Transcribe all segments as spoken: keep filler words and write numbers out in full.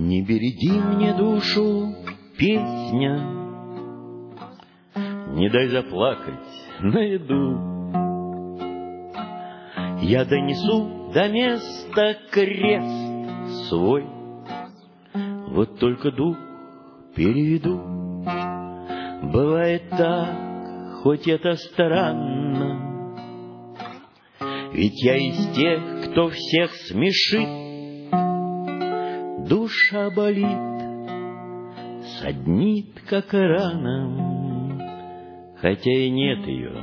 Не береги мне душу, песня, не дай заплакать наеду. Я донесу до места крест свой, вот только дух переведу. Бывает так, хоть это странно, ведь я из тех, кто всех смешит. Душа болит, саднит, как рана, хотя и нет ее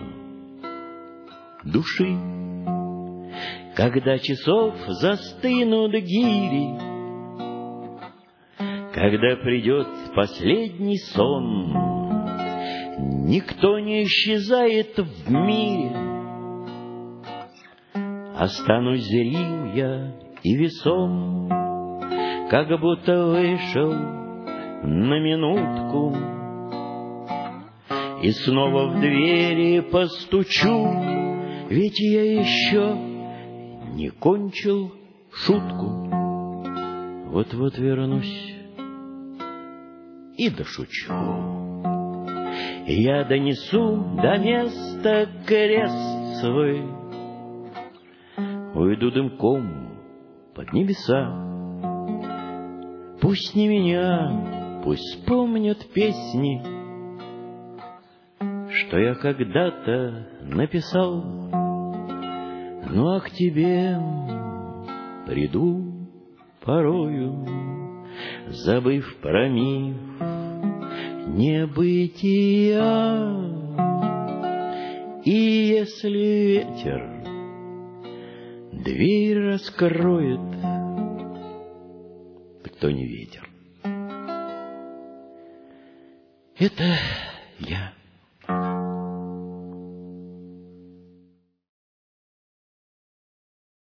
души. Когда часов застынут гири, когда придет последний сон, никто не исчезает в мире. Останусь зрим я и весом, как будто вышел на минутку, и снова в двери постучу, ведь я еще не кончил шутку. Вот-вот вернусь и дошучу. Я донесу до места крест свой, уйду дымком под небеса. Пусть не меня, пусть вспомнят песни, что я когда-то написал. Ну а к тебе приду порою, забыв про миф небытия. И если ветер дверь раскроет, кто не ветер, это я.